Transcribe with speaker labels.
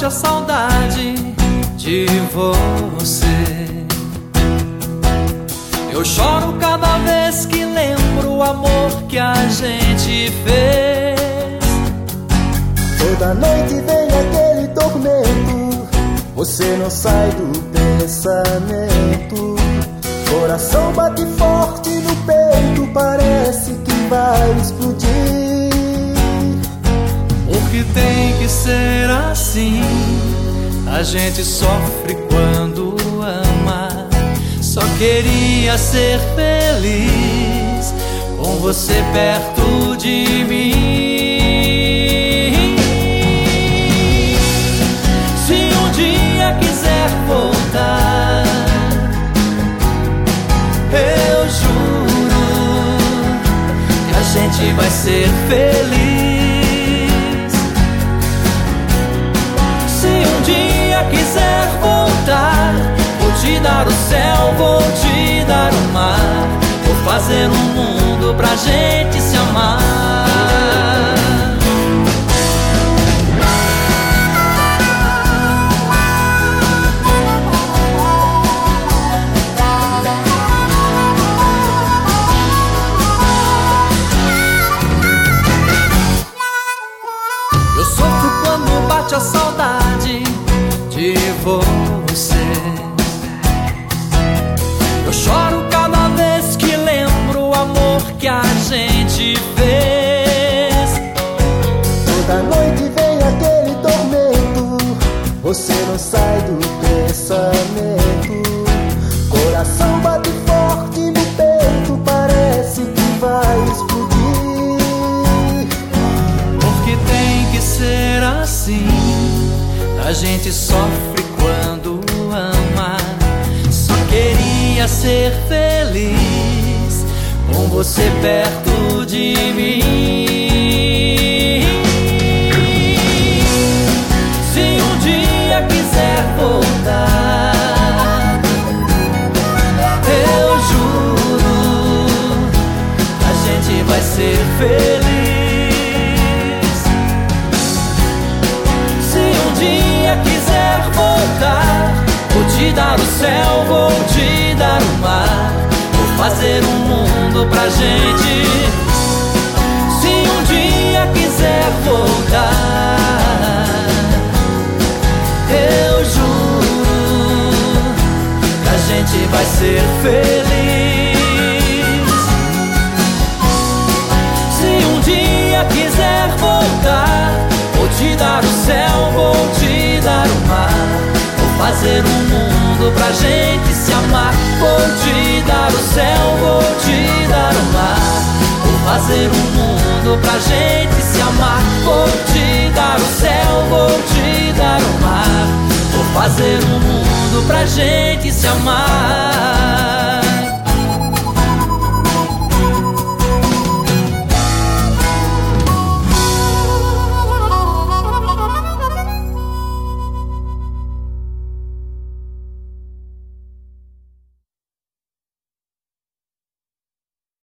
Speaker 1: bate a saudade de você. Eu choro cada vez que lembro o amor que a gente fez.
Speaker 2: Toda noite vem aquele tormento, você não sai do pensamento. Coração bate forte no peito, parece que vai explodir.
Speaker 1: Porque tem que ser assim, a gente sofre quando ama. Só queria ser feliz com você perto de mim. Se um dia quiser voltar, eu juro que a gente vai ser feliz. Se um dia quiser voltar, vou te dar o céu, vou te dar o mar. Vou fazer um mundo pra gente se amar. Eu sofro quando bate a saudade de você. Eu choro cada vez que lembro o amor que a gente fez.
Speaker 2: Toda noite vem aquele tormento, você não sai do pensamento. Coração bate forte no peito, parece que vai explodir.
Speaker 1: Porque tem que ser assim, a gente sofre quando ama. Só queria ser feliz com você perto de mim. Se um dia quiser voltar, eu juro, a gente vai ser feliz. Se um dia quiser voltar, vou te dar o céu, vou te dar o mar. Vou fazer um mundo pra gente. Se um dia quiser voltar, eu juro que a gente vai ser feliz. Se um dia quiser voltar, vou te dar o céu, vou te dar o mar. Vou fazer um mundo pra gente se amar. Vou te dar o céu, vou te dar o mar. Vou fazer um mundo pra gente se amar. Vou te dar o céu, vou te dar o mar. Vou fazer um mundo pra gente se amar.